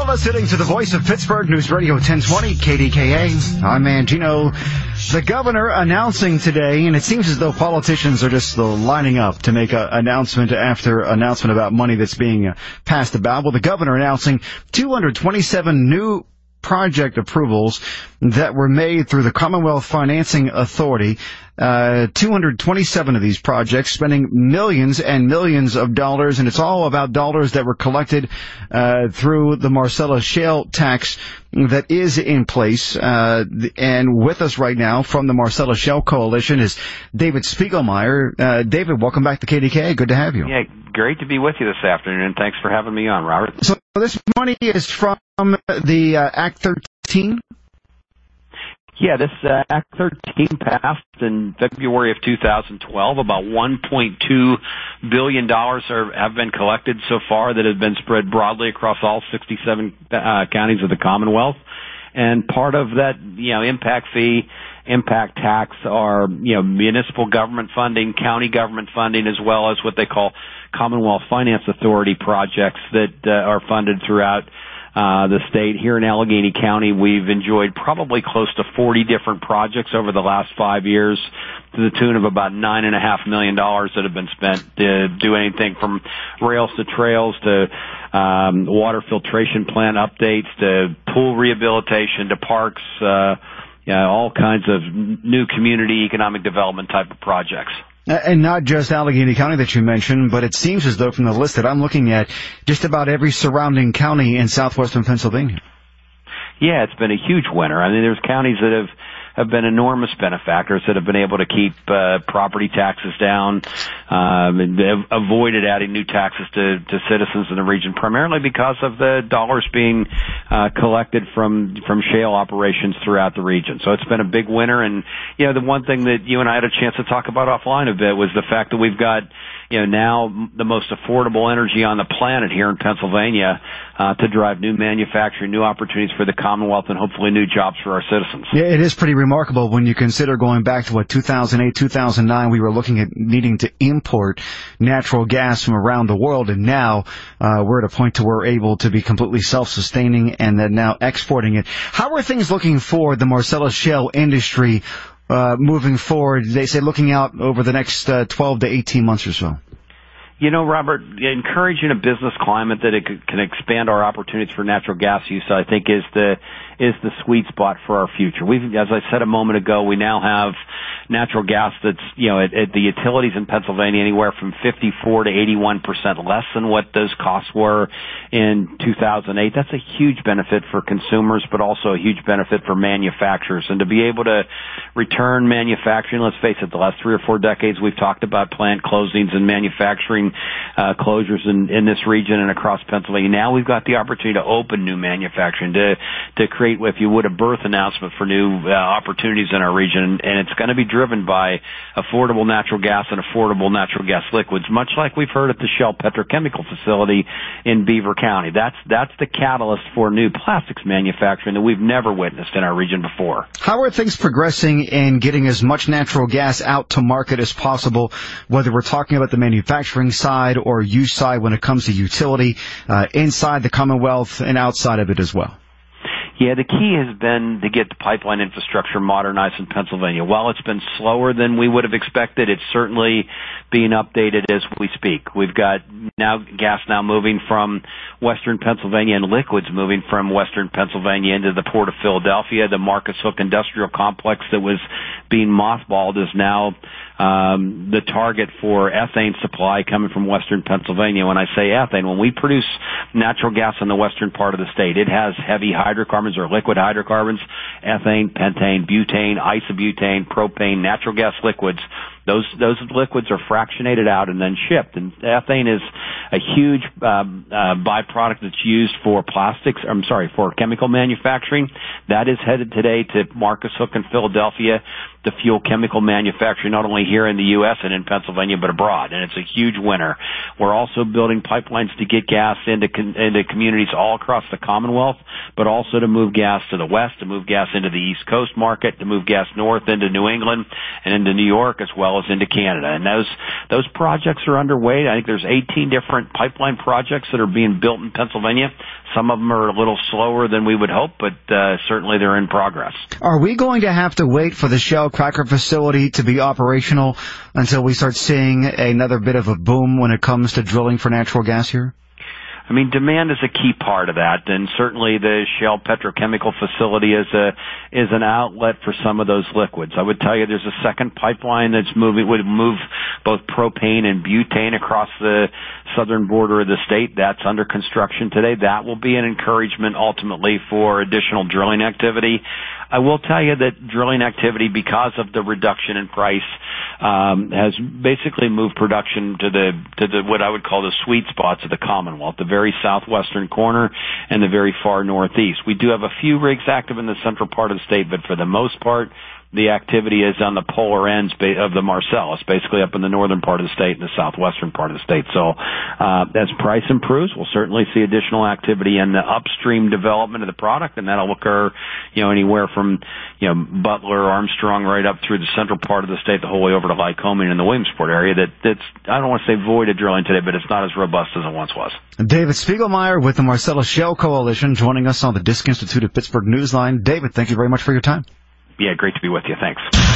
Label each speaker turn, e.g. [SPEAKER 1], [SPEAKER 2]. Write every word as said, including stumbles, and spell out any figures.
[SPEAKER 1] listening to the voice of Pittsburgh News Radio ten twenty K D K A. I'm Mangino. The governor announcing today, and it seems as though politicians are just lining up to make an announcement after announcement about money that's being passed about. Well, the governor announcing two hundred twenty-seven new project approvals that were made through the Commonwealth Financing Authority. Uh, two hundred twenty-seven of these projects spending millions and millions of dollars, and it's all about dollars that were collected uh, through the Marcellus Shale tax that is in place. Uh, and with us right now from the Marcellus Shale Coalition is David Spiegelmeier. Uh, David, welcome back to K D K A. Good to have you.
[SPEAKER 2] Yeah, great to be with you this afternoon, and thanks for having me on, Robert.
[SPEAKER 1] So this money is from the uh, Act thirteen?
[SPEAKER 2] Yeah, this uh, Act thirteen passed in February of two thousand twelve. About one point two billion dollars are, have been collected so far that have been spread broadly across all sixty-seven uh, counties of the Commonwealth. And part of that, you know, impact fee, impact tax are, you know, municipal government funding, county government funding, as well as what they call Commonwealth Finance Authority projects that uh, are funded throughout Uh, the state. Here in Allegheny County, we've enjoyed probably close to forty different projects over the last five years to the tune of about nine and a half million dollars that have been spent to do anything from rails to trails to um, water filtration plant updates to pool rehabilitation to parks, uh, yeah, all kinds of new community economic development type of projects.
[SPEAKER 1] And not just Allegheny County that you mentioned, but it seems as though from the list that I'm looking at, just about every surrounding county in southwestern Pennsylvania.
[SPEAKER 2] Yeah, it's been a huge winner. I mean, there's counties that have, have been enormous benefactors that have been able to keep uh, property taxes down, um, and they've avoided adding new taxes to, to citizens in the region, primarily because of the dollars being uh, collected from from shale operations throughout the region. So it's been a big winner. And, you know, the one thing that you and I had a chance to talk about offline a bit was the fact that we've got, you know, now the most affordable energy on the planet here in Pennsylvania uh, to drive new manufacturing, new opportunities for the Commonwealth, and hopefully new jobs for our citizens.
[SPEAKER 1] Yeah, it is pretty remarkable when you consider going back to, what, two thousand eight, two thousand nine, we were looking at needing to import natural gas from around the world, and now uh, we're at a point to where we're able to be completely self-sustaining and then now exporting it. How are things looking for the Marcellus Shale industry Uh, moving forward, they say looking out over the next uh, twelve to eighteen months or so?
[SPEAKER 2] You know, Robert, encouraging a business climate that it can expand our opportunities for natural gas use, I think, is the is the sweet spot for our future. We've, as I said a moment ago, we now have natural gas that's, you know, at, at the utilities in Pennsylvania anywhere from fifty-four to eighty-one percent less than what those costs were in two thousand eight. That's a huge benefit for consumers, but also a huge benefit for manufacturers. And to be able to return manufacturing, let's face it, the last three or four decades we've talked about plant closings and manufacturing uh, closures in, in this region and across Pennsylvania. Now we've got the opportunity to open new manufacturing, to to create, if you would, a birth announcement for new uh, opportunities in our region, and it's going to be driven by affordable natural gas and affordable natural gas liquids, much like we've heard at the Shell Petrochemical Facility in Beaver County. That's that's the catalyst for new plastics manufacturing that we've never witnessed in our region before.
[SPEAKER 1] How are things progressing in getting as much natural gas out to market as possible, whether we're talking about the manufacturing side or use side when it comes to utility, uh, inside the Commonwealth and outside of it as well?
[SPEAKER 2] Yeah, the key has been to get the pipeline infrastructure modernized in Pennsylvania. While it's been slower than we would have expected, it's certainly being updated as we speak. We've got now gas now moving from western Pennsylvania and liquids moving from western Pennsylvania into the Port of Philadelphia. The Marcus Hook Industrial Complex that was being mothballed is now um, the target for ethane supply coming from western Pennsylvania. When I say ethane, when we produce natural gas in the western part of the state, it has heavy hydrocarbons or liquid hydrocarbons, ethane, pentane, butane, isobutane, propane, natural gas liquids. Those those liquids are fractionated out and then shipped. And ethane is a huge um, uh, byproduct that's used for plastics. I'm sorry, for chemical manufacturing. That is headed today to Marcus Hook in Philadelphia to fuel chemical manufacturing, not only here in the U S and in Pennsylvania, but abroad. And it's a huge winner. We're also building pipelines to get gas into into communities all across the Commonwealth, but also to move gas to the west, to move gas into the East Coast market, to move gas north into New England and into New York, as well as into Canada. And those those projects are underway. I think there's eighteen different pipeline projects that are being built in Pennsylvania. Some of them are a little slower than we would hope, but uh, certainly they're in progress.
[SPEAKER 1] Are we going to have to wait for the Shell cracker facility to be operational until we start seeing another bit of a boom when it comes to drilling for natural gas here?
[SPEAKER 2] I mean, demand is a key part of that, and certainly the Shell petrochemical facility is a is an outlet for some of those liquids. I would tell you there's a second pipeline that's moving would move both propane and butane across the southern border of the state. That's under construction today. That will be an encouragement ultimately for additional drilling activity. I will tell you that drilling activity, because of the reduction in price, um, has basically moved production to the to the what I would call the sweet spots of the Commonwealth, the very southwestern corner and the very far northeast. We do have a few rigs active in the central part of the state, but for the most part, the activity is on the polar ends of the Marcellus, basically up in the northern part of the state and the southwestern part of the state. So uh, as price improves, we'll certainly see additional activity in the upstream development of the product, and that'll occur, you know, anywhere from, you know, Butler, Armstrong, right up through the central part of the state, the whole way over to Lycoming and the Williamsport area. That that's I don't want to say void of drilling today, but it's not as robust as it once was.
[SPEAKER 1] David Spiegelmeier with the Marcellus Shale Coalition joining us on the Disk Institute of Pittsburgh Newsline. David, thank you very much for your time.
[SPEAKER 2] Yeah, great to be with you. Thanks.